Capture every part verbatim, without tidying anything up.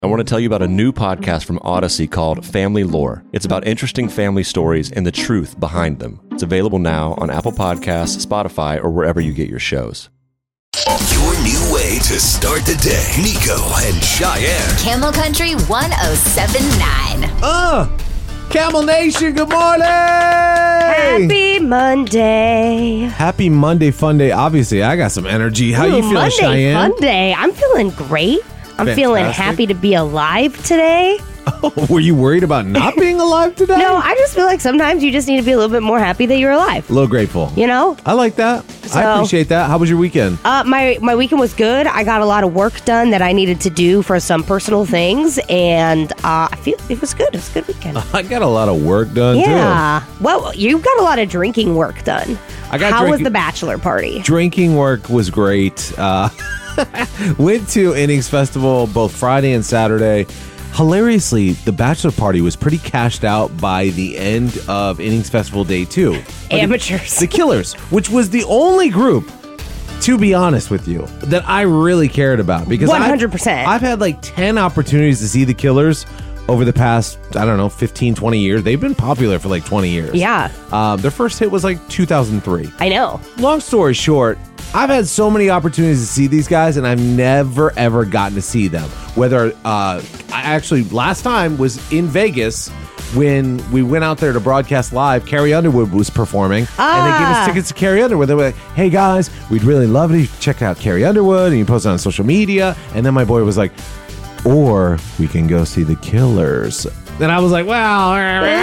I want to tell you about a new podcast from Odyssey called Family Lore. It's about interesting family stories and the truth behind them. It's available now on Apple Podcasts, Spotify, or wherever you get your shows. Your new way to start the day. Nico and Cheyenne. Camel Country one oh seven point nine. Uh, Camel Nation, good morning! Happy Monday. Happy Monday, fun day. Obviously, I got some energy. How Ooh, you feeling, Monday, Cheyenne? fun day. I'm feeling great. I'm Fantastic. feeling happy to be alive today. Oh, were you worried about not being alive today? No, I just feel like sometimes you just need to be a little bit more happy that you're alive. A little grateful. You know? I like that. So- I appreciate that. How was your weekend? Uh, my, my weekend was good. I got a lot of work done that I needed to do for some personal things, and uh, I feel it was good. It was a good weekend. I got a lot of work done, too. Yeah. Well, you got a lot of drinking work done. I got How was drinking- the bachelor party? Drinking work was great. Uh, went to Innings Festival both Friday and Saturday. Hilariously, the bachelor party was pretty cashed out by the end of Innings Festival Day two. Amateurs. The Killers, which was the only group, to be honest with you, that I really cared about. Because one hundred percent. I've, I've had like ten opportunities to see the Killers over the past, I don't know, fifteen, twenty years. They've been popular for like twenty years. Yeah. Um, their first hit was like two thousand three. I know. Long story short, I've had so many opportunities to see these guys, and I've never, ever gotten to see them. Whether, uh, I actually, last time was in Vegas when we went out there to broadcast live. Carrie Underwood was performing, Ah. and they gave us tickets to Carrie Underwood. They were like, hey guys, we'd really love it if you check out Carrie Underwood, and you post it on social media. And then my boy was like, or we can go see the Killers. And I was like, well,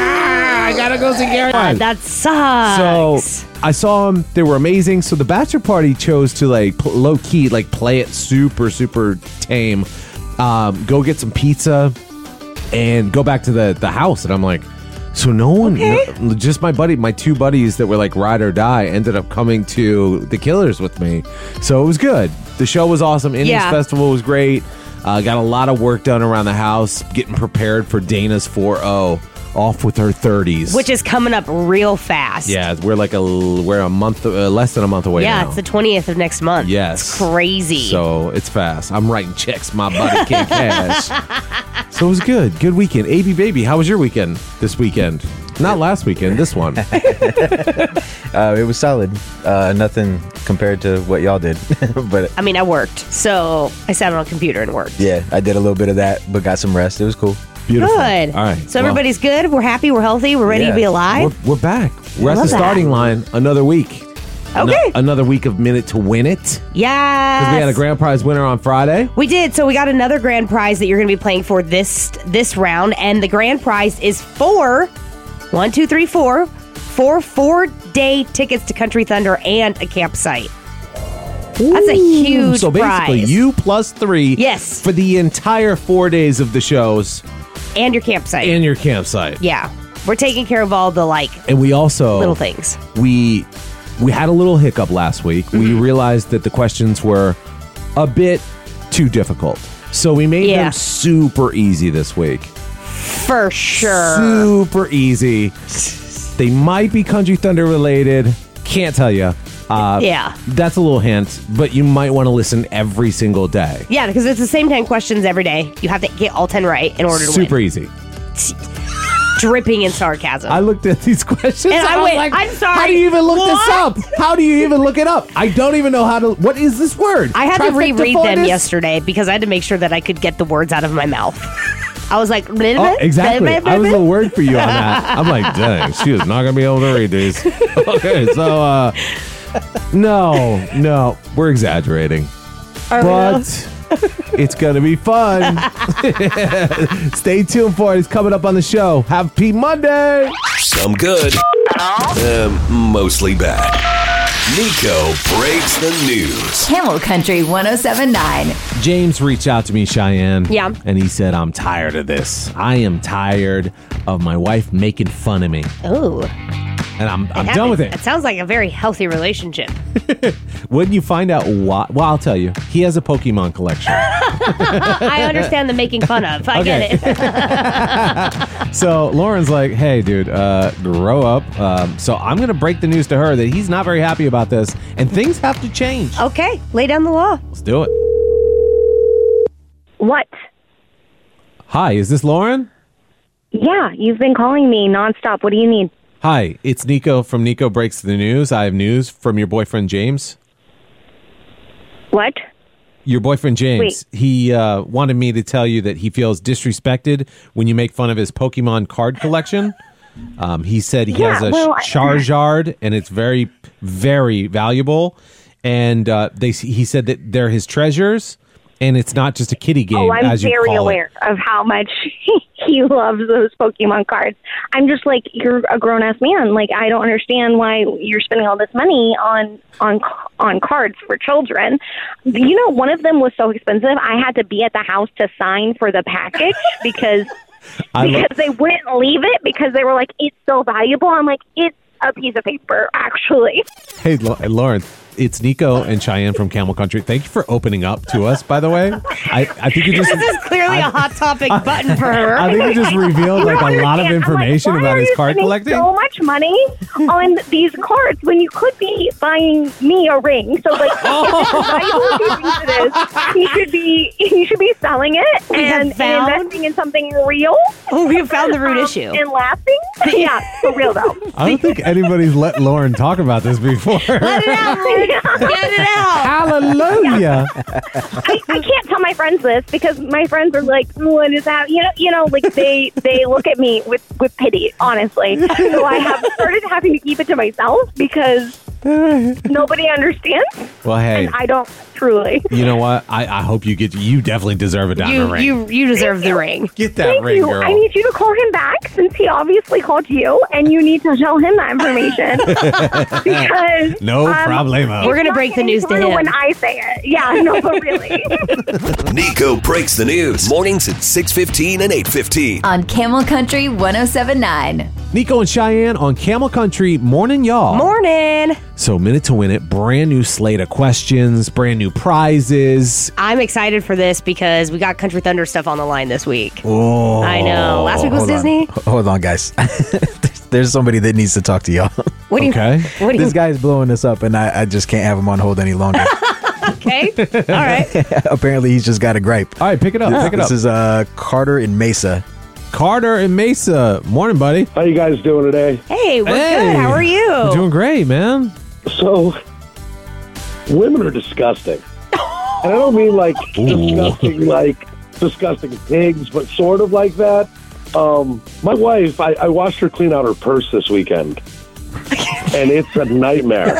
I gotta go see Carrie. God, that sucks. So I saw them. They were amazing. So the bachelor party chose to like pl- low key, like play it super, super tame. Um, go get some pizza and go back to the, the house. And I'm like, so no one, Okay. no- just my buddy, my two buddies that were like ride or die ended up coming to the Killers with me. So it was good. The show was awesome. Innings Yeah. Festival was great. Uh, got a lot of work done around the house, getting prepared for Dana's four oh. Off with her thirties. Which is coming up real fast. Yeah, we're like a we're a month uh, less than a month away Yeah, now. it's the twentieth of next month. Yes. It's crazy. So it's fast. I'm writing checks my body can't cash. So it was good. Good weekend. A B baby, how was your weekend this weekend? Not last weekend, this one. Uh, it was solid. Uh, nothing compared to what y'all did. But I mean, I worked. So I sat on a computer and worked. yeah, I did a little bit of that, but got some rest. It was cool. Beautiful. Good. All right. So well, everybody's good. We're happy. We're healthy. We're ready Yeah. to be alive. we're, we're back. We're at the love that. starting line another week. Ano- Okay. another week of Minute to Win It. Because Yes. we had a grand prize winner on Friday. We did. So we got another grand prize that you're going to be playing for this this round, and the grand prize is four, one, two, three, four, four four day tickets to Country Thunder and a campsite. That's a huge So basically, prize. you plus three Yes. for the entire four days of the shows and your campsite. and your campsite. yeah, we're taking care of all the like And we also little things. we we had a little hiccup last week. Mm-hmm. We realized that the questions were a bit too difficult. So we made Yeah. them super easy this week. For sure. Super easy. They might be Country Thunder related. Can't tell you. Uh, Yeah. That's a little hint, but you might want to listen every single day. Yeah, because it's the same ten questions every day. You have to get all ten right in order to Super win. easy. Dripping in sarcasm. I looked at these questions And I was went, like, I'm sorry, How do you even look this what? up? How do you even look it up? I don't even know how to. What is this word? I had to reread them Trifectaphonus? yesterday because I had to make sure that I could get the words out of my mouth. I was like, Oh, exactly. I was a word for you on that. I'm like, dang, she is not gonna be able to read these. Okay, so uh, no, no, we're exaggerating, but it's gonna be fun. Stay tuned for it. It's coming up on the show. Happy Monday. Some good. Um, mostly bad. Nico breaks the news. Camel Country one oh seven point nine. James reached out to me, Cheyenne. Yeah. And he said, I'm tired of this. I am tired of my wife making fun of me. Oh, And I'm, I'm done with it. It sounds like a very healthy relationship. When you find out why, well, I'll tell you. He has a Pokemon collection. I understand the making fun of. I Okay. get it. So Lauren's like, hey, dude, uh, grow up. Um, so I'm going to break the news to her that he's not very happy about this and things have to change. Okay, lay down the law. Let's do it. What? Hi, is this Lauren? Yeah, you've been calling me nonstop. What do you need? Hi, it's Nico from Nico Breaks the News. I have news from your boyfriend, James. What? Your boyfriend, James, Wait. he uh, wanted me to tell you that he feels disrespected when you make fun of his Pokemon card collection. Um, he said he Yeah, has a well, I- Charizard, and it's very, very valuable. And uh, they, he said that they're his treasures, and it's not just a kiddie game, Oh, I'm as you very call aware it. of how much he loves those Pokemon cards. I'm just like, you're a grown ass man. Like, I don't understand why you're spending all this money on on on cards for children. You know, one of them was so expensive. I had to be at the house to sign for the package because I lo- because they wouldn't leave it because they were like, it's so valuable. I'm like, it's a piece of paper, actually. Hey, Lo- Lauren, it's Nico and Cheyenne from Camel Country. Thank you for opening up to us, by the way. I, I think you just... This is clearly a hot topic button for her. I think you just revealed like a lot of understand. information I'm like, about why his are you card spending collecting. So much money on these cards when you could be buying me a ring. So like, why do you think it is? He should be he should be selling it We have and, and found- investing in something real. Oh, we have found the root um, issue. and laughing. Yeah, for real though. I don't think anybody's let Lauren talk about this before. Let it out, Lauren. Get it out. Hallelujah. I, I can't tell my friends this because my friends are like, "What is that?" You know, you know, like they they look at me with with pity, honestly. So I have started having to keep it to myself because nobody understands, Well, hey, and I don't truly. you know what? I, I hope you get. You definitely deserve a diamond You, ring. you, you deserve the ring. get that Thank ring, you. girl. I need you to call him back since he obviously called you, and you need to tell him that information because No um, problemo. We're gonna it's break not the news to getting through him. when I say it. Yeah, no, but really. Nico Breaks the News. Mornings at six fifteen and eight fifteen. On Camel Country ten seventy-nine. Nico and Cheyenne on Camel Country. Morning, y'all. Morning. So, Minute to Win It. Brand new slate of questions. Brand new prizes. I'm excited for this because we got Country Thunder stuff on the line this week. Oh, I know. Last week was hold on. Disney. H- Hold on, guys. there's, there's somebody that needs to talk to y'all. What do you? Okay. What do you? This guy is blowing this up, and I, I just can't have him on hold any longer. Okay. All right. Apparently, he's just got a gripe. All right, pick it up. Pick it This up. is uh, Carter in Mesa. Carter and Mesa. Morning, buddy. How you guys doing today? Hey, we're Hey. good. How are you? You're doing great, man. So, women are disgusting. And I don't mean like disgusting, like disgusting pigs, but sort of like that. Um, my wife, I, I watched her clean out her purse this weekend. And it's a nightmare.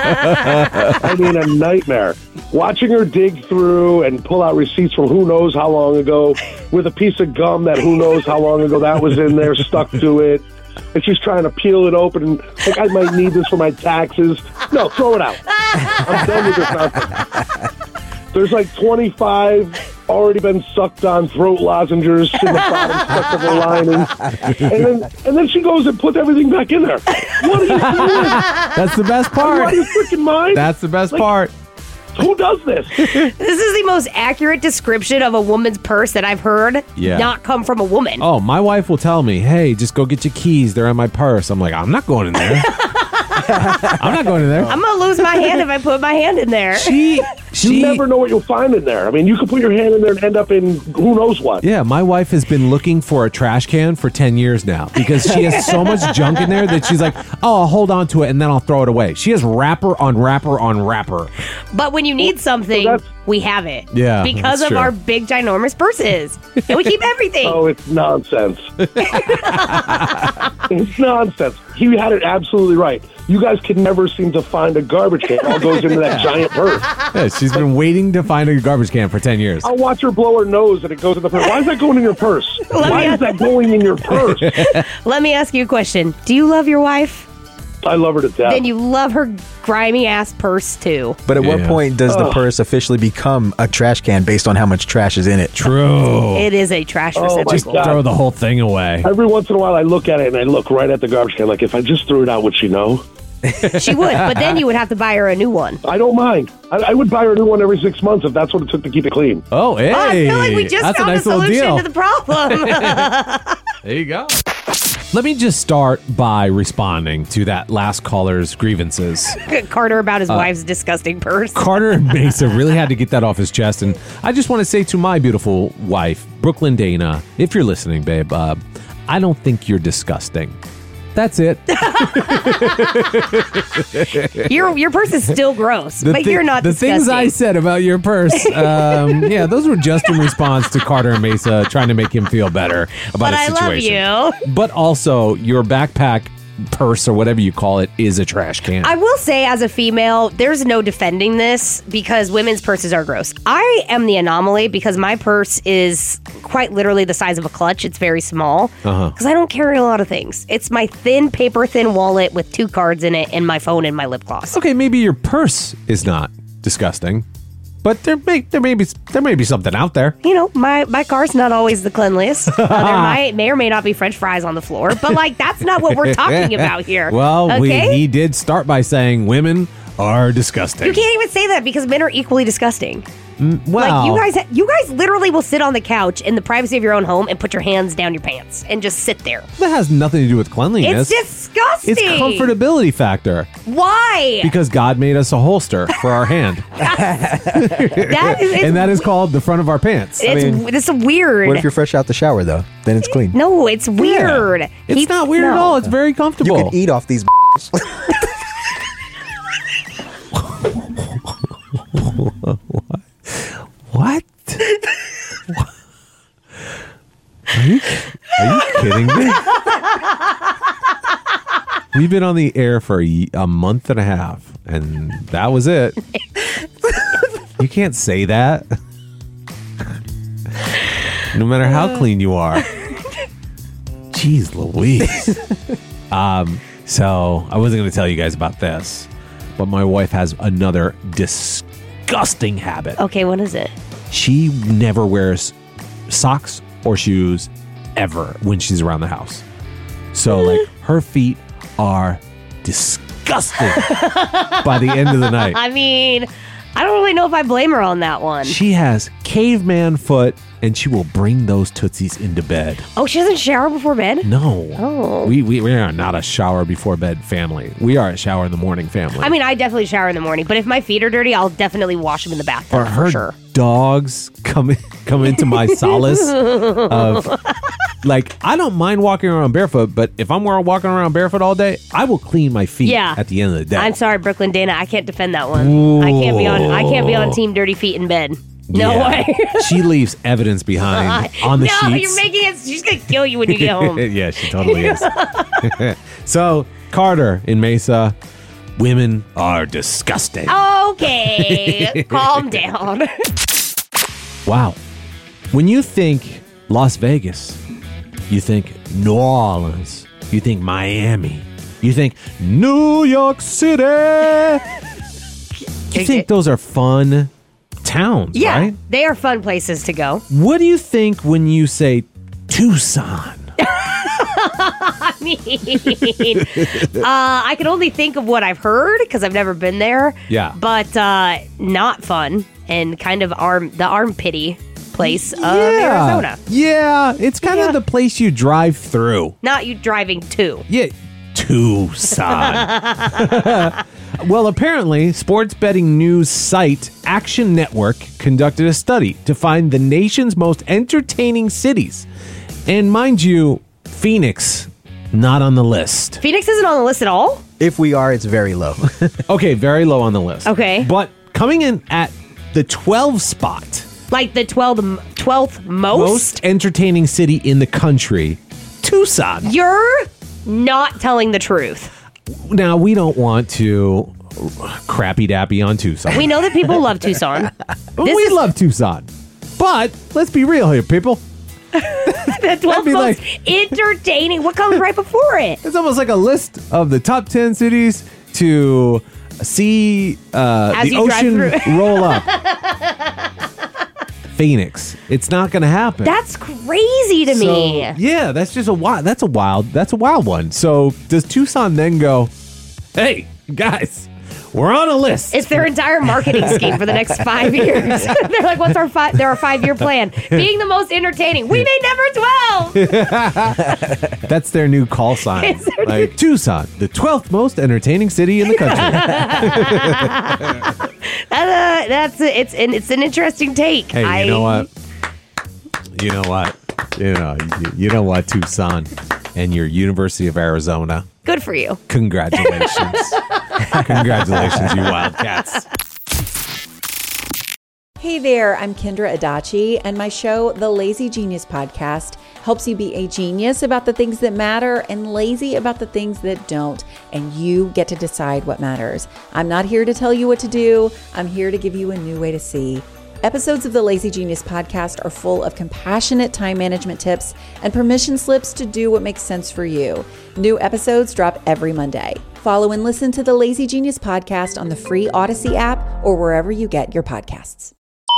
I mean, a nightmare. Watching her dig through and pull out receipts from who knows how long ago with a piece of gum that who knows how long ago that was in there, stuck to it. And she's trying to peel it open. And, like, I might need this for my taxes. No, throw it out. I'm done with this nonsense. There's like twenty-five already been sucked on throat lozenges in the bottom stuck of the lining. And then, and then she goes and puts everything back in there. What are you doing? That's the best Are you out part. of your freaking mind? That's the best Like- part. Who does this? This is the most accurate description of a woman's purse that I've heard Yeah. not come from a woman. Oh, my wife will tell me, hey, just go get your keys. They're in my purse. I'm like, I'm not going in there. I'm not going in there. I'm gonna lose my hand if I put my hand in there. She, she, You never know what you'll find in there. I mean, you could put your hand in there and end up in who knows what. yeah, my wife has been looking for a trash can for ten years now because she has so much junk in there that she's like, oh, I'll hold on to it and then I'll throw it away. She has wrapper on wrapper on wrapper. But when you need something, that's- we have it. Yeah, Because that's of true. our big, ginormous purses. And we keep everything. Oh, it's nonsense. It's nonsense. He had it absolutely right. You guys can never seem to find a garbage can. It all goes into that giant purse. Yeah, she's been waiting to find a garbage can for ten years. I'll watch her blow her nose and it goes in the purse. Why is that going in your purse? Why is that going in your purse? Let me ask you a question. Do you love your wife? I love her to death. Then you love her grimy ass purse too. But at what Yeah. point does the Ugh. purse officially become a trash can based on how much trash is in it? True. It is a trash Oh, my receptacle. God. Throw the whole thing away. Every once in a while, I look at it and I look right at the garbage can. Like, if I just threw it out, would she know? She would, but then you would have to buy her a new one. I don't mind. I, I would buy her a new one every six months if that's what it took to keep it clean. Oh, hey. Oh, I feel like we just That's a found nice a little solution deal. to the problem. There you go. Let me just start by responding to that last caller's grievances. Carter about his Uh, wife's disgusting purse. Carter Mesa really had to get that off his chest. And I just want to say to my beautiful wife, Brooklyn Dana, if you're listening, babe, uh, I don't think you're disgusting. That's it. your your purse is still gross, The but thi- you're not The disgusting. things I said about your purse, um, yeah, those were just in response to Carter Mesa trying to make him feel better about But his I love situation. you. But also, your backpack purse or whatever you call it is a trash can. I will say, as a female, there's no defending this because women's purses are gross. I am the anomaly because my purse is quite literally the size of a clutch. It's very small because Uh-huh. I don't carry a lot of things. It's my thin, paper thin wallet with two cards in it and my phone and my lip gloss. Okay, maybe your purse is not disgusting, but there may there may be there may be something out there. You know, my, my car's not always the cleanliest. Uh, there might, may or may not be French fries on the floor, but like that's not what we're talking about here. Well, okay? we, he did start by saying women are disgusting. You can't even say that because men are equally disgusting. well, Like you guys, you guys literally will sit on the couch in the privacy of your own home and put your hands down your pants and just sit there. that has nothing to do with cleanliness. It's disgusting. It's comfortability factor Why? because God made us a holster for our hand, that is, it's, and that is called the front of our pants. it's, mean, it's weird. What if you're fresh out the shower though? Then it's clean. no, it's weird. It's He- not weird no. at all. It's very You comfortable. can eat off these. What? Are you, are you kidding me? We've been on the air for a, a month and a half, and that was it. You can't say that. No matter how clean you are. Jeez Louise. um, so, I wasn't going to tell you guys about this, but my wife has another disgusting habit. Okay, what is it? She never wears socks or shoes ever when she's around the house. So, like, her feet are disgusting by the end of the night. I mean, I don't really know if I blame her on that one. She has caveman foot, and she will bring those tootsies into bed. Oh, she doesn't shower before bed? No. Oh. We, we, we are not a shower before bed family. We are a shower in the morning family. I mean, I definitely shower in the morning, but if my feet are dirty, I'll definitely wash them in the bathtub or her for sure. dogs come in, come into my solace of like I don't mind walking around barefoot, but if I'm walking around barefoot all day, I will clean my feet Yeah. at the end of the day. I'm sorry, Brooklyn Dana. I can't defend that one. I can't be on. I can't be on team dirty feet in bed. No Yeah. way. She leaves evidence behind on the no, sheets. you're making it. She's gonna kill you when you get home. Yeah, she totally is. So Carter in Mesa, women are disgusting. Okay, calm down. Wow. When you think Las Vegas, you think New Orleans, you think Miami, you think New York City. You think those are fun towns, Yeah, right? they are fun places to go. What do you think when you say Tucson? I mean, uh, I can only think of what I've heard because I've never been there. Yeah. but uh, not fun and kind of arm the armpity place of yeah. Arizona. Yeah, it's kind Yeah. of the place you drive through. Not you driving to. Yeah, Tucson. Well, apparently, sports betting news site Action Network conducted a study to find the nation's most entertaining cities. And mind you, Phoenix, not on the list. Phoenix isn't on the list at all. If we are, it's very low. Okay, very low on the list. Okay. But coming in at the twelfth spot, Like the twelfth, twelfth most? most entertaining city in the country, Tucson. You're not telling the truth. Now, we don't want to crappy dappy on Tucson. We know that people love Tucson. we is- love Tucson. But let's be real here, people. The twelfth be most like- entertaining. What comes right before it? It's almost like a list of the top ten cities to see uh, As the you drive ocean through. roll up. Phoenix. It's not going to happen. That's crazy to So, me. yeah, that's just a wild. That's a wild. That's a wild one. So does Tucson then go? Hey guys, We're on a list. It's their entire marketing scheme for the next five years. They're like, what's our five? They're our five-year plan. Being the most entertaining. We made number twelve. That's their new call sign. It's their Like Tucson, the twelfth most entertaining city in the country. Uh, that's it. It's an, it's an interesting take. Hey, you I, know what? You know what? You know, you, you know what, Tucson and your University of Arizona. Good for you. Congratulations. Congratulations, you Wildcats. Hey there, I'm Kendra Adachi, and my show, The Lazy Genius Podcast, helps you be a genius about the things that matter and lazy about the things that don't, and you get to decide what matters. I'm not here to tell you what to do. I'm here to give you a new way to see. Episodes of the Lazy Genius Podcast are full of compassionate time management tips and permission slips to do what makes sense for you. New episodes drop every Monday. Follow and listen to the Lazy Genius Podcast on the free Odyssey app or wherever you get your podcasts.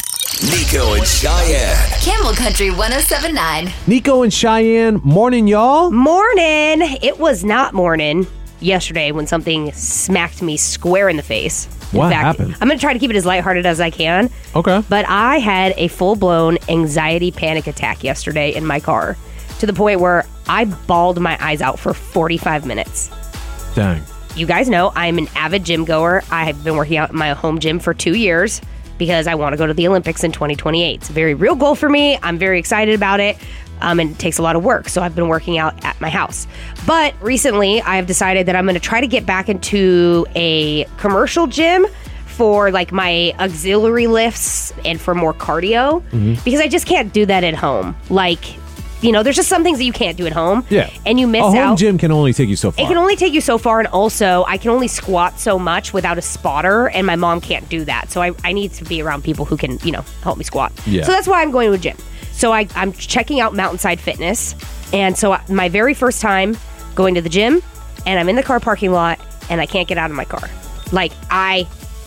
Nico and Cheyenne. Camel Country one oh seven point nine. Nico and Cheyenne, morning, y'all. Morning. It was not morning yesterday when something smacked me square in the face. In What fact, happened? I'm going to try to keep it as lighthearted as I can. Okay. But I had a full-blown anxiety panic attack yesterday in my car to the point where I bawled my eyes out for forty-five minutes. Dang. You guys know I'm an avid gym goer. I have been working out in my home gym for two years because I want to go to the Olympics in twenty twenty-eight. It's a very real goal for me. I'm very excited about it. Um, and it takes a lot of work. So I've been working out at my house. But recently I have decided that I'm going to try to get back into a commercial gym for like my auxiliary lifts and for more cardio Mm-hmm. because I just can't do that at home. Like, you know, there's just some things that you can't do at home. Yeah. And you miss A home out. gym can only take you so far. It can only take you so far, and also I can only squat so much without a spotter, and my mom can't do that. So I, I need to be around people who can, you know, help me squat. Yeah. So that's why I'm going to a gym. So I, I'm checking out Mountainside Fitness, and so I, my very first time going to the gym, and I'm in the car parking lot, and I can't get out of my car. Like, I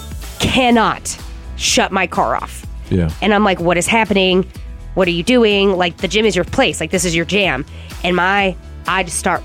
cannot shut my car off. Yeah. And I'm like, what is happening? What are you doing? Like, the gym is your place. Like, this is your jam. And my, I just start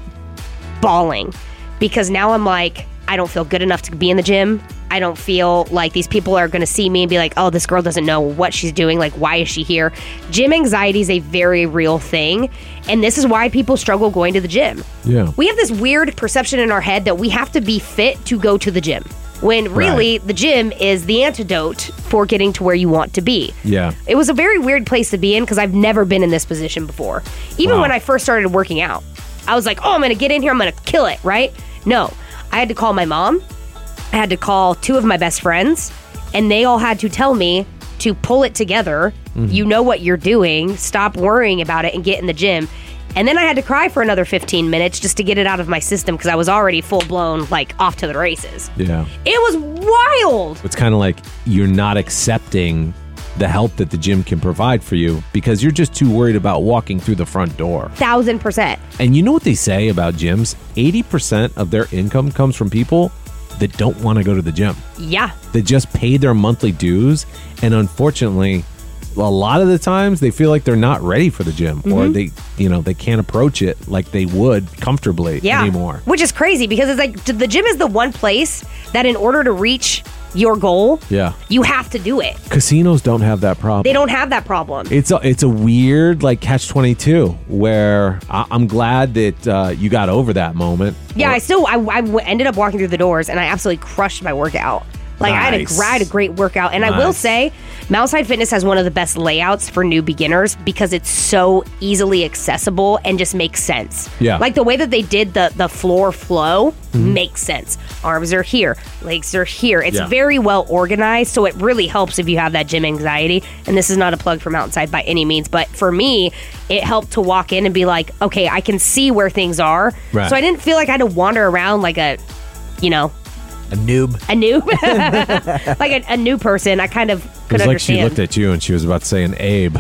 bawling because now I'm like, I don't feel good enough to be in the gym. I don't feel like these people are going to see me and be like, oh, this girl doesn't know what she's doing. Like, why is she here? Gym anxiety is a very real thing. And this is why people struggle going to the gym. Yeah. We have this weird perception in our head that we have to be fit to go to the gym, when really Right. the gym is the antidote for getting to where you want to be. Yeah. It was a very weird place to be in because I've never been in this position before. Even Wow. when I first started working out, I was like, oh, I'm going to get in here, I'm going to kill it, right? No. I had to call my mom. I had to call two of my best friends, and they all had to tell me to pull it together. Mm-hmm. You know what you're doing. Stop worrying about it and get in the gym. And then I had to cry for another fifteen minutes just to get it out of my system because I was already full blown, like, off to the races. Yeah. It was wild. It's kind of like you're not accepting the help that the gym can provide for you because you're just too worried about walking through the front door. Thousand percent. And you know what they say about gyms? eighty percent of their income comes from people that don't want to go to the gym. Yeah. That just pay their monthly dues. And unfortunately, a lot of the times they feel like they're not ready for the gym or Mm-hmm. they, you know, they can't approach it like they would comfortably Yeah. anymore. Which is crazy because it's like the gym is the one place that in order to reach your goal, Yeah. you have to do it. Casinos don't have that problem. They don't have that problem. It's a, it's a weird like catch twenty-two where I, I'm glad that uh, you got over that moment. Yeah, Or- I still I, I w- ended up walking through the doors and I absolutely crushed my workout. Like I, had a, Nice. I had a great workout, and I will Nice. say, Mountainside Fitness has one of the best layouts for new beginners because it's so easily accessible and just makes sense. Yeah. like the way that they did the the floor flow makes sense. Arms are here, legs are here. It's Yeah. very well organized, so it really helps if you have that gym anxiety. And this is not a plug for Mountainside by any means, but for me, it helped to walk in and be like, okay, I can see where things are. Right. So I didn't feel like I had to wander around like a, you know, A noob. a noob, like a, a new person. I kind of It could was like she understand. looked at you and she was about to say an Abe.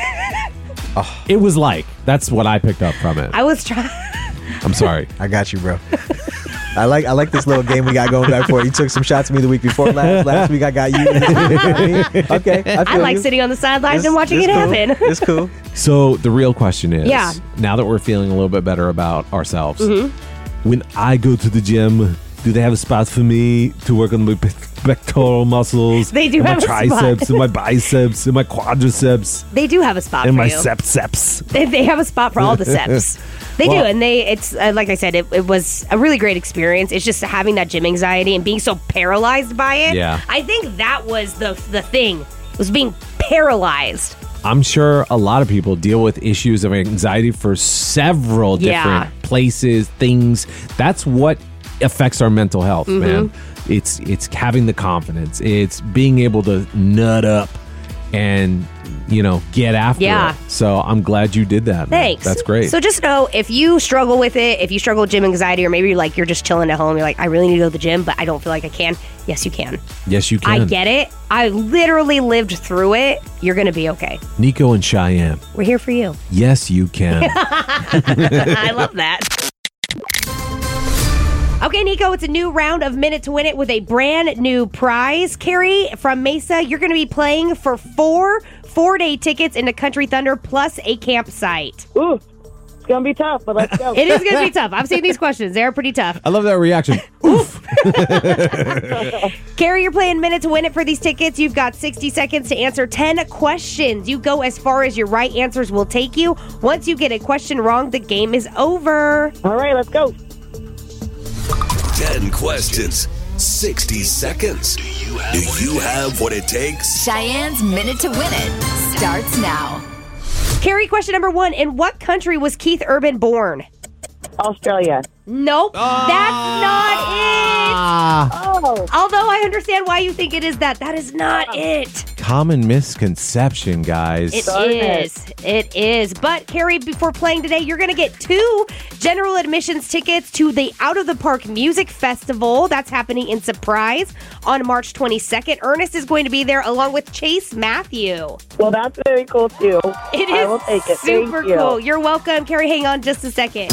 It was like, that's what I picked up from it. I was trying. I'm sorry. I got you, bro. I like I like this little game we got going back for. You took some shots at me the week before last. Last week I got you. Okay, I, I feel like you. sitting on the sidelines It's- and watching it's it cool. happen. It's cool. So the real question is, Yeah. now that we're feeling a little bit better about ourselves, Mm-hmm. when I go to the gym, do they have a spot for me to work on my pe- pectoral muscles? They do and have a my spot. triceps and my biceps and my quadriceps They do have a spot and for my you. sepseps. They, they have a spot for all the seps. They Well- do, and they it's uh, like I said, it, it was a really great experience. It's just having that gym anxiety and being so paralyzed by it. Yeah. I think that was the the thing. Was being paralyzed. I'm sure a lot of people deal with issues of anxiety for several different Yeah. places, things. That's what affects our mental health, Mm-hmm. man. It's it's having the confidence. It's being able to nut up and, you know, get after Yeah. it. So I'm glad you did that, man. Thanks. That's great. So just know if you struggle with it, if you struggle with gym anxiety, or maybe you're like you're just chilling at home, you're like, I really need to go to the gym, but I don't feel like I can. Yes, you can. yes, you can. I get it. I literally lived through it. You're gonna be okay. Nico and Cheyenne. We're here for you. Yes, you can. I love that. Okay, Nico, it's a new round of Minute to Win It with a brand new prize. Carrie from Mesa, you're going to be playing for four four-day tickets into Country Thunder plus a campsite. Ooh, it's gonna be tough, but let's go. It is going to be tough. I've seen these questions. They're pretty tough. I love that reaction. Carrie, you're playing Minute to Win It for these tickets. You've got sixty seconds to answer ten questions. You go as far as your right answers will take you. Once you get a question wrong, the game is over. All right, let's go. ten questions, sixty seconds. Do you have what it takes? Cheyenne's Minute to Win It starts now. Carrie, question number one. In what country was Keith Urban born? Australia. Nope. That's not it. Oh, Although I understand why you think it is that. That is not it. Common misconception, guys. It Darn is. It is. But, Carrie, before playing today, you're going to get two general admissions tickets to the Out of the Park Music Festival. That's happening in Surprise on March twenty-second. Ernest is going to be there along with Chase Matthew. well, that's very cool too. It I is will take it. super Thank you. cool. You're welcome. Carrie, hang on just a second.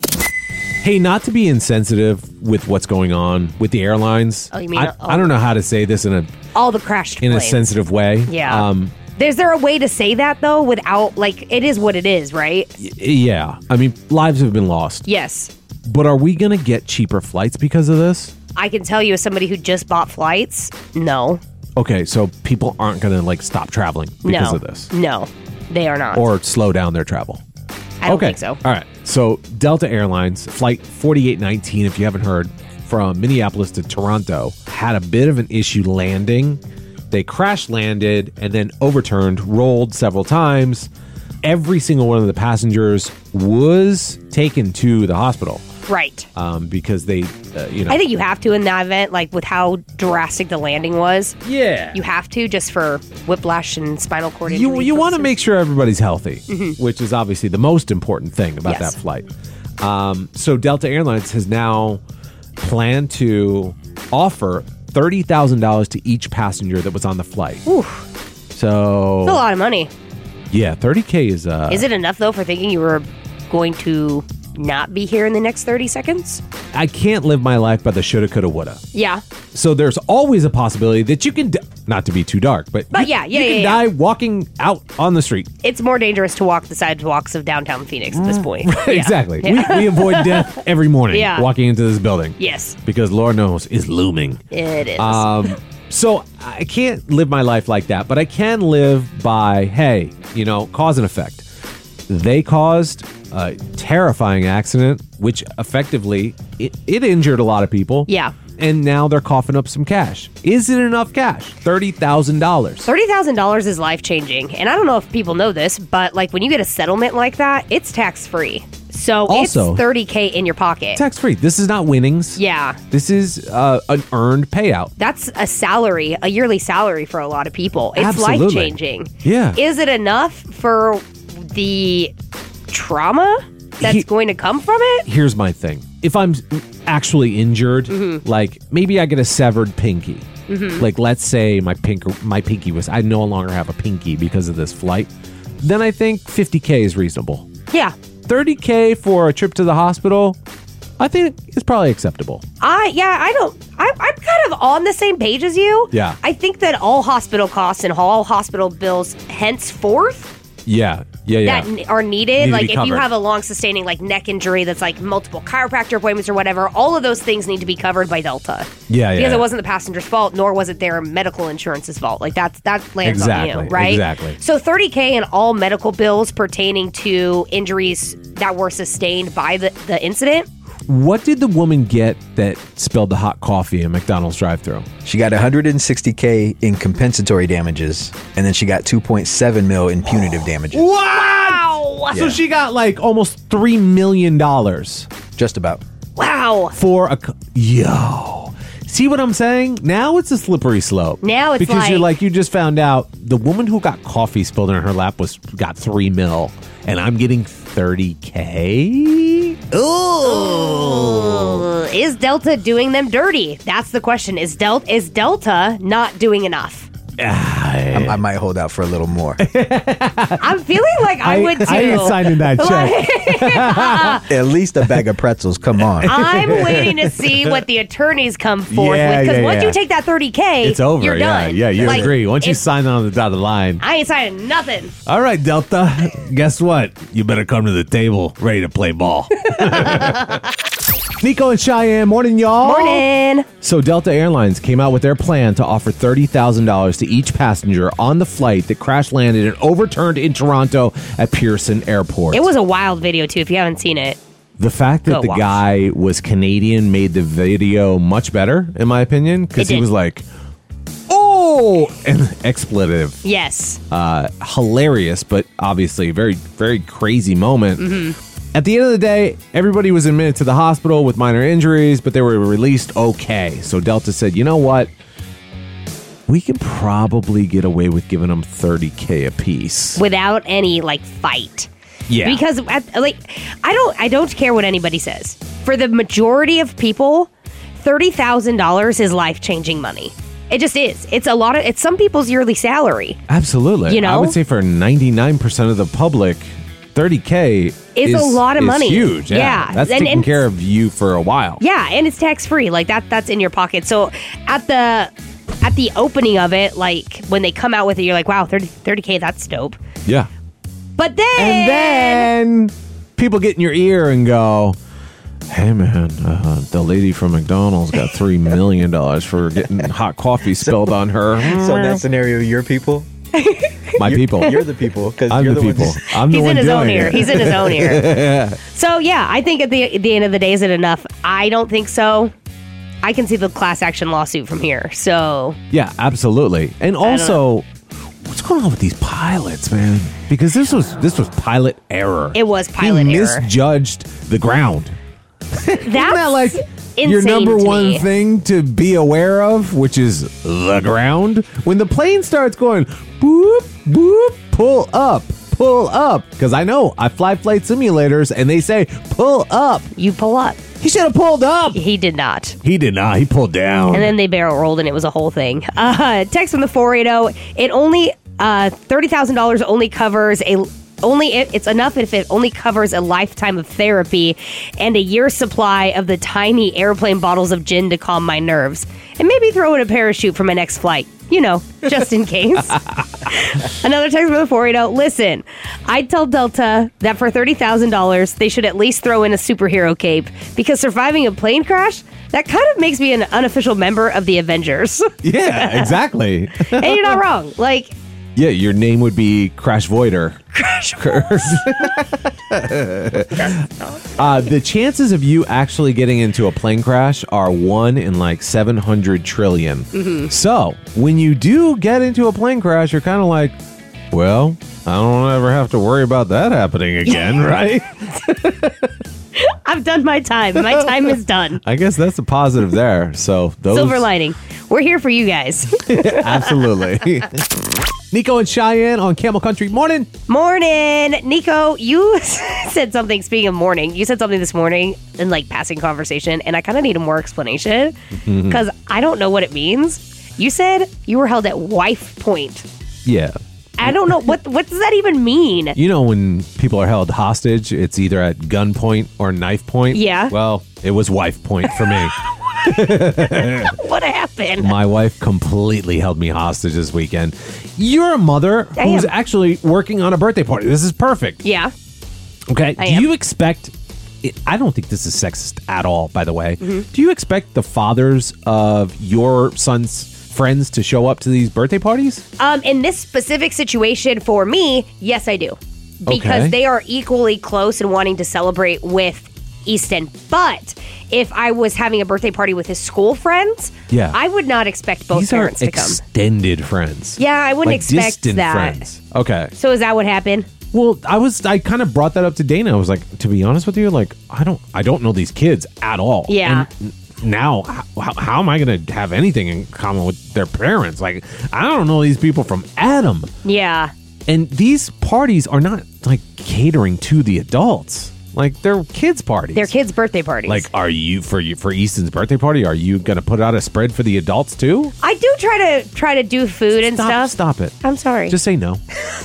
Hey, not to be insensitive with what's going on with the airlines. Oh, you mean- I, oh. I don't know how to say this in a All the crashed in planes. a sensitive way. Yeah. Um, Is there a way to say that, though, without, like, it is what it is, right? y- yeah. I mean, lives have been lost. Yes. But are we going to get cheaper flights because of this? I can tell you as somebody who just bought flights, no. Okay, so people aren't going to like stop traveling because no. of this No, they are not. or slow down their travel. I don't okay. think so. All right. So Delta Airlines flight forty-eight nineteen, if you haven't heard, from Minneapolis to Toronto, had a bit of an issue landing. They crash landed and then overturned, rolled several times. Every single one of the passengers was taken to the hospital Right. um, because they, uh, you know. I think you have to in that event, like with how drastic the landing was. yeah. You have to just for whiplash and spinal cord You injury you want to purposes. make sure everybody's healthy, which is obviously the most important thing about Yes. that flight. Um, so Delta Airlines has now planned to offer thirty thousand dollars to each passenger that was on the flight. Ooh, So it's a lot of money. yeah, thirty K is uh, Is it enough, though, for thinking you were going to not be here in the next thirty seconds? I can't live my life by the shoulda, coulda, woulda. Yeah. So there's always a possibility that you can, di- not to be too dark, but, But you, yeah, yeah, you can yeah, die yeah. walking out on the street. It's more dangerous to walk the sidewalks of downtown Phoenix at this point. Yeah. Exactly. Yeah. We, we avoid death every morning Yeah. walking into this building. Yes, Because Lord knows is looming. it is. Um, so I can't live my life like that, but I can live by, hey, you know, cause and effect. They caused a terrifying accident, which effectively it, it injured a lot of people. Yeah. And now they're coughing up some cash. Is it enough cash? thirty thousand dollars. thirty thousand dollars is life-changing. And I don't know if people know this, but like when you get a settlement like that, it's tax-free. So Also- it's thirty K in your pocket. Tax free. This is not winnings. Yeah. This is uh, an earned payout. That's a salary, a yearly salary for a lot of people. It's Absolutely. life-changing. Yeah. Is it enough for the trauma that's He- going to come from it? Here's my thing. If I'm actually injured, Mm-hmm. like maybe I get a severed pinky. Like let's say my pink my pinky was I no longer have a pinky because of this flight. Then I think fifty K is reasonable. Yeah. thirty K for a trip to the hospital, I think is probably acceptable. I yeah, I don't I, I'm kind of on the same page as you. Yeah. I think that all hospital costs and all hospital bills henceforth Yeah. Yeah, yeah. that n- are needed. Need to like be if you covered. have a long sustaining like neck injury that's like multiple chiropractor appointments or whatever, all of those things need to be covered by Delta. Yeah, Because yeah. it wasn't the passenger's fault, nor was it their medical insurance's fault. Like that's that lands on Exactly, you, right? exactly. So thirty K in all medical bills pertaining to injuries that were sustained by the, the incident. What did the woman get that spilled the hot coffee in McDonald's drive-thru? She got one hundred sixty K in compensatory damages, and then she got two point seven mil in punitive damages. Wow! So Yeah. she got like almost three million dollars Just about. Wow. for a co- yo. See what I'm saying? Now it's a slippery slope. Now it's because you're like- like you just found out the woman who got coffee spilled in her lap was got three mil, and I'm getting thirty k. Ooh. Is Delta doing them dirty? That's the question. Is Delta is Delta not doing enough? I, I might hold out for a little more. I'm feeling like I, I- would too. I ain't signing that check. At least a bag of pretzels. Come on. I'm waiting to see what the attorneys come forth Yeah, with because yeah, once yeah. you take that thirty K, It's over. You're yeah, done. yeah, you Like, agree. Once you it's- sign on the dotted line. I ain't signing nothing. All right, Delta. Guess what? You better come to the table ready to play ball. Nico and Cheyenne, morning, y'all. Morning. So Delta Airlines came out with their plan to offer thirty thousand dollars to each passenger on the flight that crash landed and overturned in Toronto at Pearson Airport. It was a wild video too. If you haven't seen it, The fact that Go the watch. guy was Canadian made the video much better, in my opinion, because It he did. was like, oh, and expletive. yes. Uh, hilarious, but obviously a very, very crazy moment. Mm-hmm. At the end of the day, everybody was admitted to the hospital with minor injuries, but they were released okay. So Delta said, you know what? We can probably get away with giving them thirty K a piece. Without any like fight. Yeah. Because at, like I don't I don't care what anybody says. For the majority of people, thirty thousand dollars is life-changing money. It just is. It's a lot of it's some people's yearly salary. Absolutely. You know? I would say for ninety-nine percent of the public, thirty K Is a lot of is money. huge. Yeah. Yeah. That's And- taking and- care of you for a while. Yeah, and it's tax-free. Like that that's in your pocket. So at the at the opening of it, like when they come out with it, you're like, wow, thirty K, that's dope. Yeah. But then And then people get in your ear and go, hey, man, uh, the lady from McDonald's got three million dollars for getting hot coffee spilled on her. So in that scenario, your people? My You're- people. You're the people. Because I'm you're the the, people. ones. I'm the He's one in his doing own ear. it. He's in his own ear. So yeah, I think at the at the end of the day, is it enough? I don't think so. I can see the class action lawsuit from here. So Yeah, absolutely. And also, what's going on with these pilots, man? Because this was this was pilot error. it was pilot he error. misjudged the ground. That's Isn't that like your insane number to one me. thing to be aware of, which is the ground? When the plane starts going boop, boop, pull up, pull up. Because I know I fly flight simulators and they say pull up. You pull up. He should have pulled up. He did not. He did not. He pulled down. And then they barrel rolled, and it was a whole thing. Uh, text from the four eighty. It only uh, thirty thousand dollars only covers a. Only it, it's enough if it only covers a lifetime of therapy and a year's supply of the tiny airplane bottles of gin to calm my nerves, and maybe throw in a parachute for my next flight. You know, just in case. Another text from the four eighty. Listen, I'd tell Delta that for thirty thousand dollars, they should at least throw in a superhero cape because surviving a plane crash, that kind of makes me an unofficial member of the Avengers. yeah, exactly. And you're not wrong. Like, Yeah, your name would be Crash Voider. Crash uh, the chances of you actually getting into a plane crash are one in like seven hundred trillion. Mm-hmm. So when you do get into a plane crash, you're kind of like, well, I don't ever have to worry about that happening again, right? I've done my time. My time is done. I guess that's a positive there. So those Silver lining. We're here for you guys. absolutely. Nico and Cheyenne on Camel Country. Morning. Morning. Nico, you said something, speaking of morning, you said something this morning in like passing conversation, and I kind of need a more explanation because I don't know what it means. You said you were held at wife point. Yeah. I don't know. What What does that even mean? You know when people are held hostage, it's either at gunpoint or knife point? Yeah. Well, it was wife point for me. What happened? happen. My wife completely held me hostage this weekend. You're a mother I who's am. actually working on a birthday party. This is perfect. Yeah. Okay. I Do am. you expect... I don't think this is sexist at all, by the way. Mm-hmm. Do you expect the fathers of your son's friends to show up to these birthday parties? Um, in this specific situation for me, yes, I do. Because Okay. they are equally close and wanting to celebrate with Easton. But if I was having a birthday party with his school friends, Yeah. I would not expect both These are parents to come. extended friends. Yeah, I wouldn't Like expect distant that. friends. Okay. So is that what happened? Well, I was I kind of brought that up to Dana. I was like, to be honest with you, like I don't I don't know these kids at all. Yeah. And now, how, how am I going to have anything in common with their parents? Like, I don't know these people from Adam. Yeah. And these parties are not like catering to the adults. Like they're kids' parties. They're kids' birthday parties. Like, are you for you for Easton's birthday party? Are you going to put out a spread for the adults too? I do try to try to do food and Stop, stuff. stop it. I'm sorry. Just say no.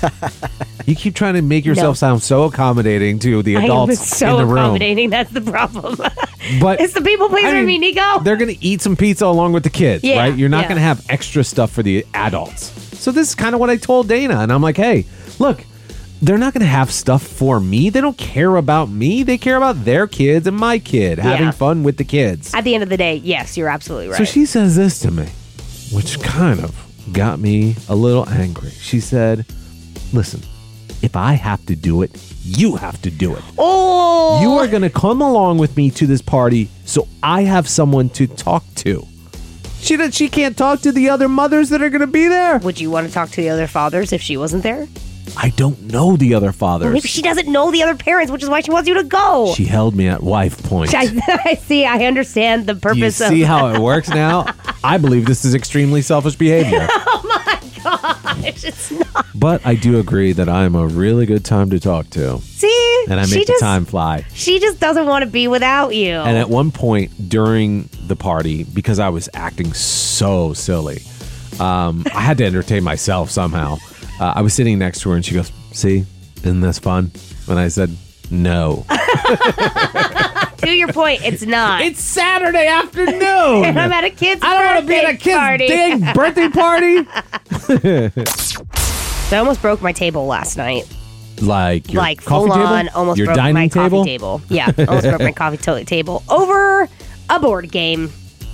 You keep trying to make yourself No. sound so accommodating to the I am adults so in the room. accommodating. That's the problem. But it's the people pleaser I mean, in me, Nico. They're going to eat some pizza along with the kids, Yeah, right? You're not yeah. going to have extra stuff for the adults. So this is kind of what I told Dana. And I'm like, hey, look, they're not going to have stuff for me. They don't care about me. They care about their kids and my kid having Yeah. fun with the kids. At the end of the day, yes, you're absolutely right. So she says this to me, which kind of got me a little angry. She said, listen, if I have to do it, you have to do it. Oh! You are going to come along with me to this party so I have someone to talk to. She does, she can't talk to the other mothers that are going to be there. Would you want to talk to the other fathers if she wasn't there? I don't know the other fathers. Maybe she doesn't know the other parents, which is why she wants you to go. She held me at wife point. I, I see. I understand the Do you purpose of. see how it works now? I believe this is extremely selfish behavior. Oh my gosh, it's not. But I do agree that I'm a really good time to talk to. See, And I she make the just, time fly. She just doesn't want to be without you. And at one point during the party, because I was acting so silly, um, I had to entertain myself somehow. Uh, I was sitting next to her and she goes, see, isn't this fun? And I said, no. To your point, it's not. It's Saturday afternoon. And I'm at a kid's I don't want to be at a birthday kid's party. dang birthday party. So I almost broke my table last night. Like your like coffee full table? on, almost your broke dining my table? coffee table. Yeah, almost broke my coffee to- table over a board game.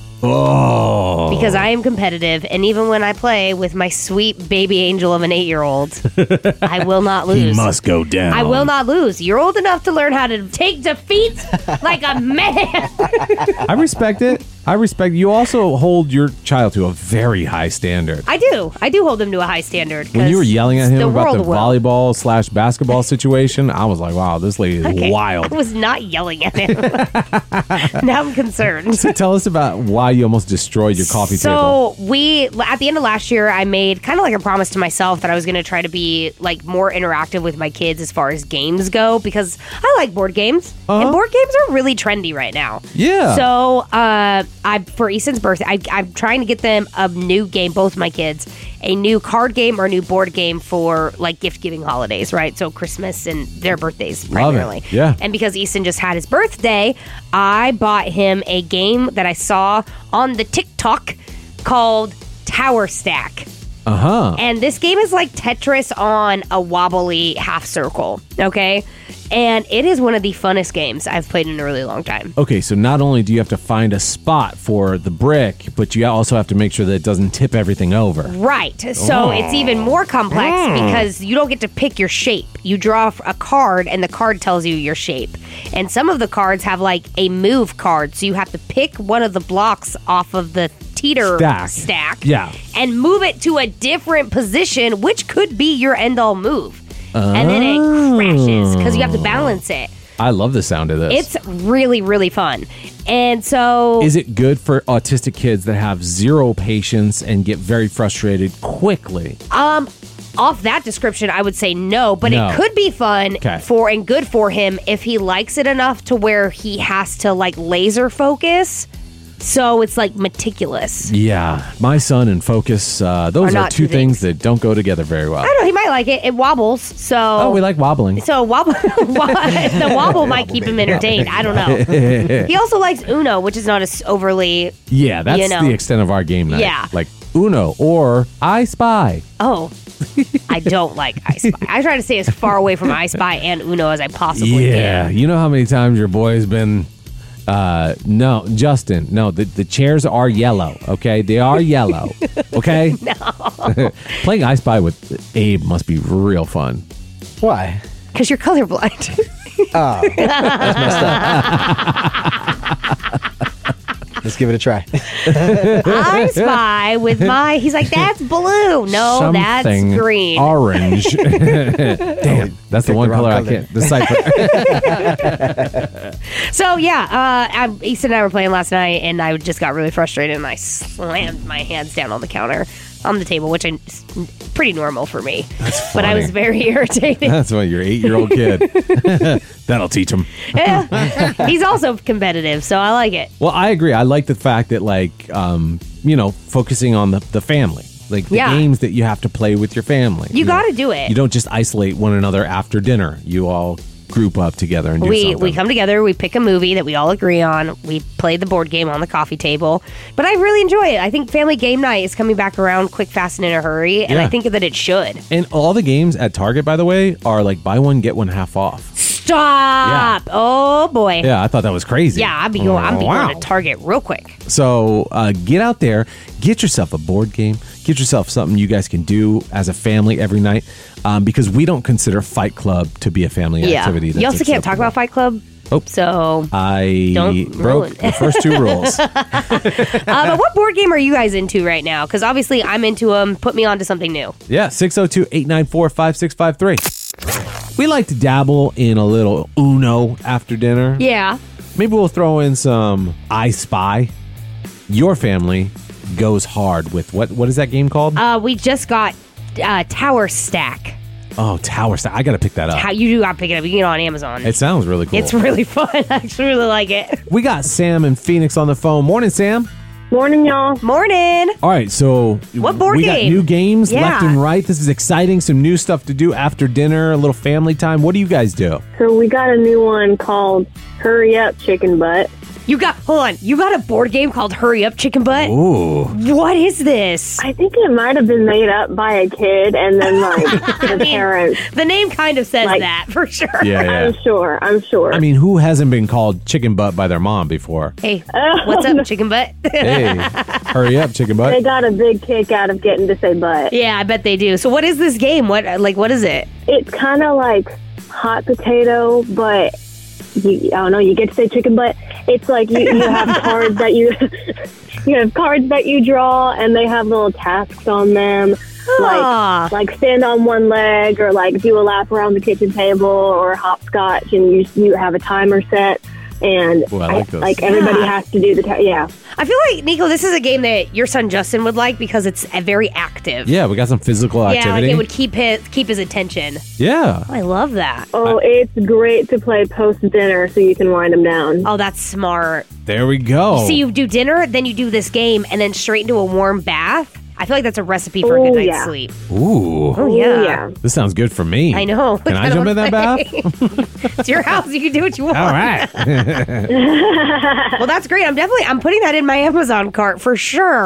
Oh. Because I am competitive, and even when I play with my sweet baby angel of an eight-year-old, I will not lose. He must go down. I will not lose. You're old enough to learn how to take defeat like a man. I respect it. I respect you. Also hold your child to a very high standard. I do. I do hold him to a high standard. When you were 'cause yelling at him the about the world will. volleyball slash basketball situation, I was like, wow, this lady is Okay, wild. I was not yelling at him. Now I'm concerned. So tell us about why you almost destroyed your coffee table. So we, at the end of last year, I made kind of like a promise to myself that I was going to try to be like more interactive with my kids as far as games go, because I like board games, Uh-huh. and board games are really trendy right now. Yeah. So uh, I, for Easton's birthday, I, I'm trying to get them a new game, both my kids, a new card game or a new board game for like gift giving holidays, right? So Christmas and their birthdays Love it. primarily. Yeah. And because Easton just had his birthday, I bought him a game that I saw on the TikTok called Tower Stack. Uh-huh. And this game is like Tetris on a wobbly half circle, okay? And it is one of the funnest games I've played in a really long time. Okay, so not only do you have to find a spot for the brick, but you also have to make sure that it doesn't tip everything over. Right. So it's even more complex because you don't get to pick your shape. You draw a card and the card tells you your shape. And some of the cards have like a move card. So you have to pick one of the blocks off of the teeter Stack. stack Yeah. and move it to a different position, which could be your end all move. And then it crashes because you have to balance it. I love the sound of this. It's really, really fun. And so Is it good for autistic kids that have zero patience and get very frustrated quickly? Um, off that description, I would say no, but No. it could be fun Okay. for and good for him if he likes it enough to where he has to like laser focus So it's like meticulous. Yeah, my son and focus, uh, those Are are, not two two things that don't go together very well. I don't know. He might like it. It wobbles. So Oh, we like wobbling. So wobble, the wobble might keep him entertained. I don't know. He also likes Uno, which is not as overly. Yeah, that's you know. the extent of our game night. Yeah. Like Uno or I Spy. Oh, I don't like I Spy. I try to stay as far away from I Spy and Uno as I possibly Yeah, can. you know how many times your boy's been. Uh, no, Justin. No, the, the chairs are yellow. Okay, they are yellow. Okay. No. Playing I Spy with Abe must be real fun. Why? Because you're colorblind. Oh, that's messed up. Let's give it a try. I Spy with my. He's like, that's blue. No, Something that's green. Orange. Damn, that's the one the wrong color I color. can't decipher. So yeah, uh, I, Easton and I were playing last night, and I just got really frustrated, and I slammed my hands down on the counter, on the table, which is pretty normal for me. That's But I was funny. very irritated. That's what your eight-year-old kid. That'll teach him. Yeah. He's also competitive, so I like it. Well, I agree. I like the fact that, like, um, you know, focusing on the, the family, like the Yeah. games that you have to play with your family. You know, got to do it. You don't just isolate one another after dinner. You all group up together and do we something. we come together, we pick a movie that we all agree on, we play the board game on the coffee table. But I really enjoy it. I think family game night is coming back around quick, fast, and in a hurry, and Yeah. I think that it should. And all the games at Target, by the way, are like buy one get one half off. Stop! Oh boy. Yeah, I thought that was crazy. Yeah, I'd be going. I'd be Wow. going to Target real quick. So uh, get out there, get yourself a board game, get yourself something you guys can do as a family every night, um, because we don't consider Fight Club to be a family Yeah. activity. You that's also can't talk acceptable. about Fight Club. Oh. So I Don't broke ruin. the first two rules. Uh, but what board game are you guys into right now? Because obviously I'm into them. Put me on to something new. Yeah, six oh two, eight nine four, five six five three. We like to dabble in a little Uno after dinner. Yeah. Maybe we'll throw in some I Spy. Your family goes hard with what? What is that game called? Uh, we just got uh, Tower Stack. oh, Tower Stack. I got to pick that up. How you do got to pick it up? You can get it on Amazon. It sounds really cool. It's really fun. I actually really like it. We got Sam and Phoenix on the phone. Morning, Sam. Morning, y'all. Morning. All right, so What board we got game? new games Yeah. left and right. This is exciting. Some new stuff to do after dinner, a little family time. What do you guys do? So we got a new one called Hurry Up Chicken Butt. You got hold on. You got a board game called Hurry Up Chicken Butt. Ooh. What is this? I think it might have been made up by a kid and then like the mean, parents. The name kind of says Like- that for sure. Yeah, I'm yeah. sure. I'm sure. I mean, who hasn't been called chicken butt by their mom before? Hey, what's up, Chicken Butt? Hey, hurry up, chicken they butt. got a big kick out of getting to say butt. Yeah, I bet they do. So what is this game? What like what is it? It's kind of like hot potato, but you, I don't know. You get to say chicken butt. It's like you, you have cards that you you have cards that you draw, and they have little tasks on them. Ah. Like, like stand on one leg, or like do a lap around the kitchen table, or hopscotch, and you you have a timer set, and Ooh, I like those. like everybody Yeah. has to do the ta- yeah. I feel like Nico, this is a game that your son Justin would like because it's uh, very active. Yeah, we got some physical Yeah, like activity. it would keep his keep his attention. yeah. I love that. Oh, it's great to play post dinner so you can wind them down. Oh, that's smart. There we go. See, you do dinner, then you do this game, and then straight into a warm bath. I feel like that's a recipe for a Oh, good night's yeah. sleep. Ooh. Oh yeah. Ooh, yeah. This sounds good for me. I know. Can I jump in that bath? It's your house. You can do what you want. All right. Well, that's great. I'm definitely I'm putting that in my Amazon cart for sure.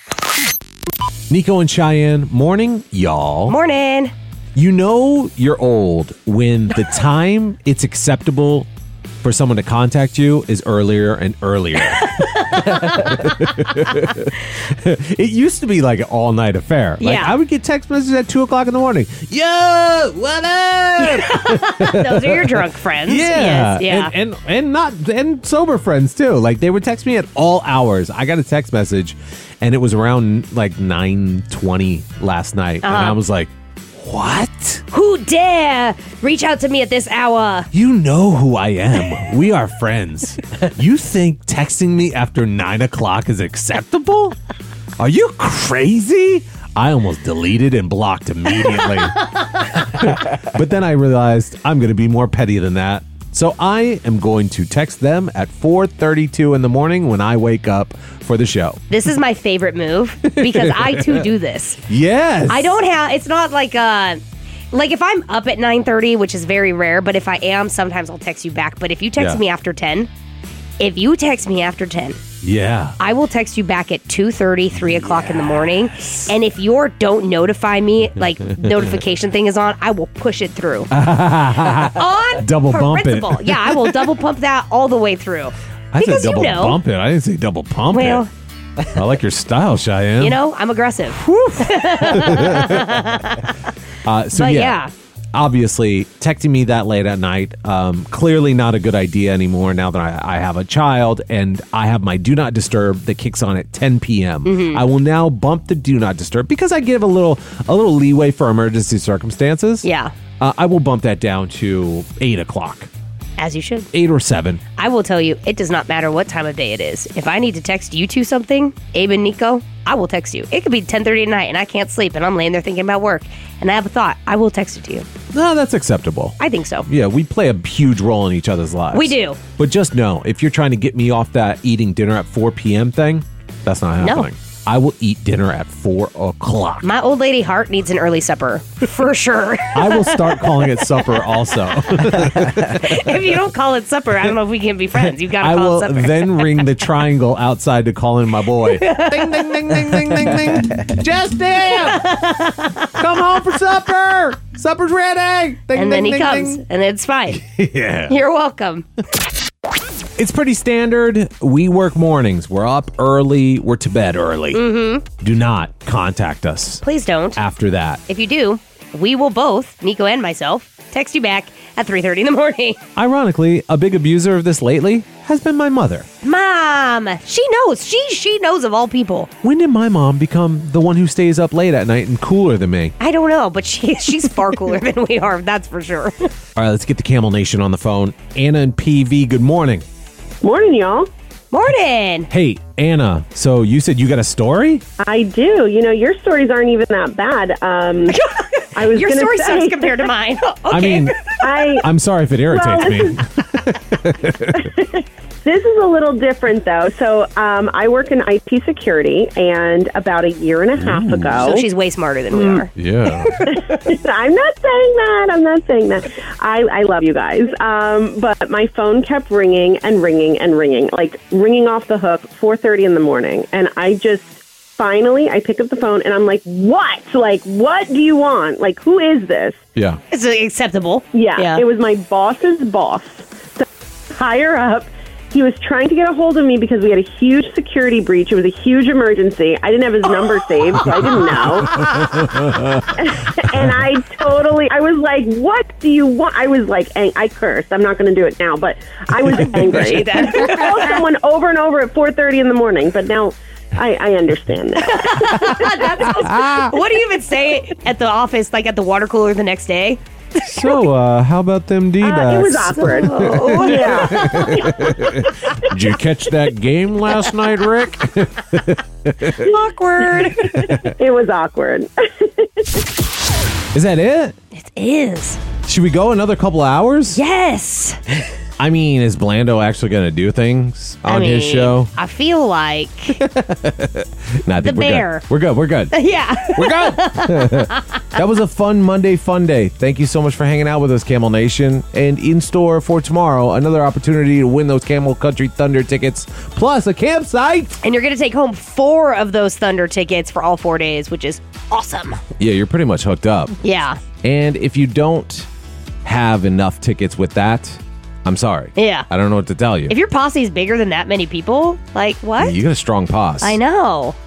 Nico and Cheyenne, morning, y'all. Morning. You know you're old when the time it's acceptable for someone to contact you is earlier and earlier. It used to be like an all-night affair. Like, Yeah. I would get text messages at two o'clock in the morning. Yo, what up? Those are your drunk friends. Yeah, Yes, yeah. and, and and not and sober friends too. Like they would text me at all hours. I got a text message, and it was around like nine twenty last night, and Uh-huh. I was like, "What? Who dare reach out to me at this hour? You know who I am. We are friends. You think texting me after nine o'clock is acceptable? Are you crazy?" I almost deleted and blocked immediately. But then I realized I'm going to be more petty than that. So I am going to text them at four thirty-two in the morning when I wake up for the show. This is my favorite move because I too do this. Yes. I don't have, it's not like, uh, like if I'm up at nine thirty, which is very rare, but if I am, sometimes I'll text you back. But if you text Yeah. me after ten, if you text me after ten, Yeah. I will text you back at two thirty, three o'clock in the morning. And if your don't notify me, like notification thing is on, I will push it through. on Double bump it. principle. Yeah, I will double pump that all the way through. I because said double you know, bump it. I didn't say double pump Well, it. I like your style, Cheyenne. you know, I'm aggressive. Uh, so But yeah, yeah. obviously texting me that late at night, um, clearly not a good idea anymore now that I, I have a child and I have my do not disturb that kicks on at ten p.m. Mm-hmm. I will now bump the do not disturb because I give a little a little leeway for emergency circumstances. Yeah, Uh, I will bump that down to eight o'clock, as you should. eight or seven. I will tell you, it does not matter what time of day it is. If I need to text you two something, Abe and Nico, I will text you. It could be ten thirty at night and I can't sleep and I'm laying there thinking about work and I have a thought. I will text it to you. No, that's acceptable. I think so. Yeah, we play a huge role in each other's lives. We do. But just know, if you're trying to get me off that eating dinner at four p.m. thing, that's not No. happening. I will eat dinner at four o'clock. My old lady heart needs an early supper, for sure. I will start calling it supper also. If you don't call it supper, I don't know if we can be friends. You've got to I call will it supper. then ring the triangle outside to call in my boy. Ding, ding, ding, ding, ding, ding, ding. Justin! Come home for supper! Supper's ready! Ding, and then ding, he ding, comes, ding. and it's fine. Yeah. You're welcome. It's pretty standard. We work mornings. We're up early. We're to bed early. Mm-hmm. Do not contact us Please don't. after that. If you do, we will both, Nico and myself, text you back at three thirty in the morning. Ironically, a big abuser of this lately has been my mother. Mom, she knows. She she knows of all people. When did my mom become the one who stays up late at night and cooler than me? I don't know, but she she's far cooler than we are. That's for sure. All right, let's get the Camel Nation on the phone. Anna and P V, good morning. Morning, y'all. Morning. Hey, Anna, so you said you got a story? I do. You know, your stories aren't even that bad. Um, I was Your gonna story say, sucks compared to mine. Okay. I mean, I I'm sorry if it irritates Well, me. This is a little different, though. So um, I work in I T security, and about a year and a half ago... So she's way smarter than we are. Yeah. I'm not saying that. I'm not saying that. I, I love you guys. Um, but my phone kept ringing and ringing and ringing, like ringing off the hook, four thirty in the morning. And I just... Finally, I pick up the phone, and I'm like, what? Like, what do you want? Like, who is this? Yeah. It's acceptable. Yeah, Yeah. it was my boss's boss. So higher up, he was trying to get a hold of me because we had a huge security breach. It was a huge emergency. I didn't have his number saved, so I didn't know. And I totally, I was like, what do you want? I was like, ang- I cursed. I'm not going to do it now, but I was angry. I called someone over and over at four thirty in the morning, but now... I, I understand that. What do you even say at the office, like at the water cooler the next day? So, uh, how about them D-backs? Uh, it was awkward. Oh, Yeah. Did you catch that game last night, Rick? awkward. It was awkward. Is that it? It is. Should we go another couple hours? Yes. I mean, is Blando actually going to do things on I mean, his show? I feel like, Nah, I think the we're bear. Good. We're good. We're good. yeah. We're good. That was a fun Monday fun day. Thank you so much for hanging out with us, Camel Nation. And in store for tomorrow, another opportunity to win those Camel Country Thunder tickets, plus a campsite. And you're going to take home four of those Thunder tickets for all four days, which is awesome. Yeah, you're pretty much hooked up. Yeah. And if you don't have enough tickets with that, I'm sorry. Yeah. I don't know what to tell you. If your posse is bigger than that many people, like what? You got a strong posse. I know.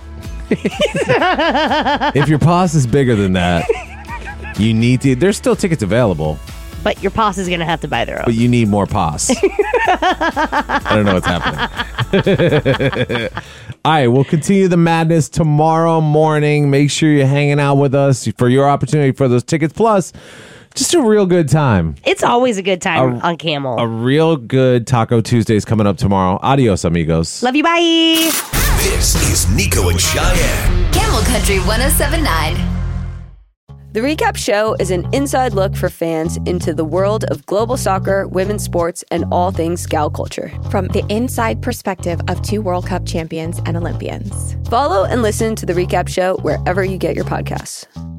If your posse is bigger than that, you need to. There's still tickets available, But your posse is going to have to buy their own. but you need more posse. I don't know what's happening. All right, we'll continue the madness tomorrow morning. Make sure you're hanging out with us for your opportunity for those tickets. Plus, just a real good time. It's always a good time A- on Camel. A real good Taco Tuesdays coming up tomorrow. Adios, amigos. Love you. Bye. This is Nico and Cheyenne. Camel Country one oh seven point nine. The Recap Show is an inside look for fans into the world of global soccer, women's sports, and all things gal culture. From the inside perspective of two World Cup champions and Olympians. Follow and listen to The Recap Show wherever you get your podcasts.